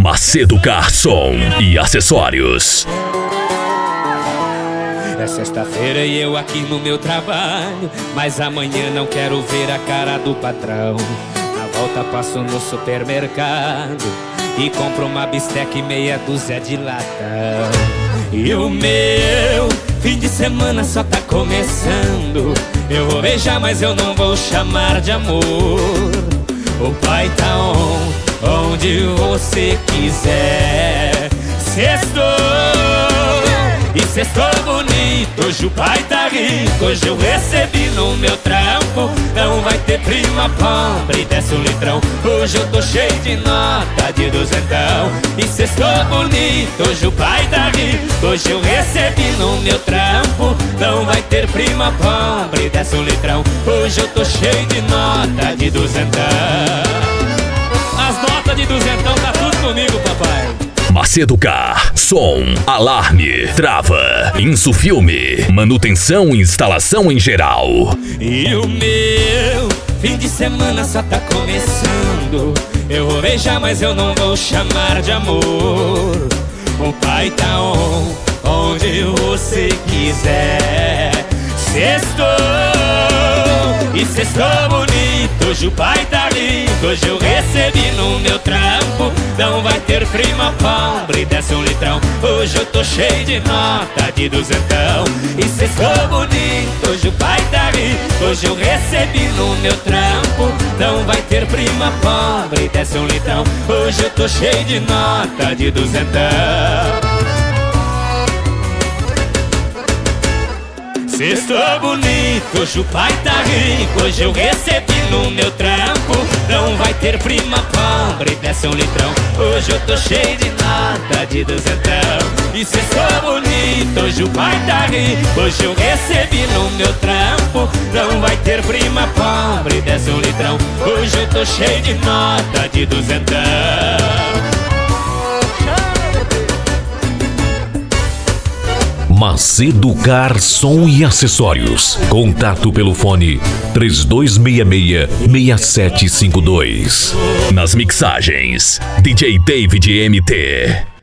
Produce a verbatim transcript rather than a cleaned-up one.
Macedo Garçom e Acessórios. É sexta-feira e eu aqui no meu trabalho, mas amanhã não quero ver a cara do patrão. Na volta passo no supermercado e compro uma bisteca e meia dúzia de latão. E o meu fim de semana só tá começando. Eu vou beijar, mas eu não vou chamar de amor. O pai tá on, onde você quiser. Sextou, e sextou bonito. Hoje o pai tá rico, hoje eu recebi no meu trampo. Não vai ter prima pobre, desce um litrão. Hoje eu tô cheio de nota de duzentão. E sextou bonito, hoje o pai tá rico, hoje eu recebi no meu trampo. Não vai ter prima pobre, desce um litrão. Hoje eu tô cheio de nota de duzentão. As notas de duzentão tá tudo comigo, papai. Macedo Car, som, alarme, trava, insufilme, manutenção e instalação em geral. E o meu fim de semana só tá começando. Eu vou beijar, mas eu não vou chamar de amor. O pai tá on, onde você quiser. Sextou, e sextou bonito. Hoje o pai tá rico, hoje eu recebi no meu trampo. Não vai ter prima pobre, desce um litrão. Hoje eu tô cheio de nota de duzentão. E sextou bonito, hoje o pai tá rico, hoje eu recebi no meu trampo. Não vai ter prima pobre, desce um litrão. Hoje eu tô cheio de nota de duzentão. Sextou bonito, hoje o pai tá rico, hoje eu recebi no meu trampo. Não vai ter prima pobre, desce um litrão. Hoje eu tô cheio de nota de duzentão. E sextou bonito, hoje o pai tá rico, hoje eu recebi no meu trampo. Não vai ter prima pobre, desce um litrão. Hoje eu tô cheio de nota de duzentão. Macedo Car, som e acessórios. Contato pelo fone três dois seis seis, seis sete cinco dois. Nas mixagens, D J David M T.